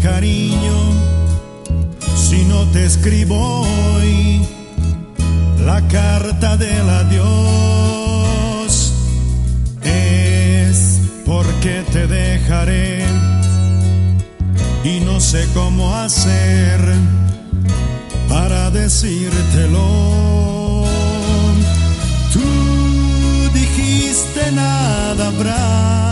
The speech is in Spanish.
cariño si no te escribo hoy la carta del adiós? Es porque te dejaré y no sé cómo hacer para decírtelo. Tú dijiste nada habrá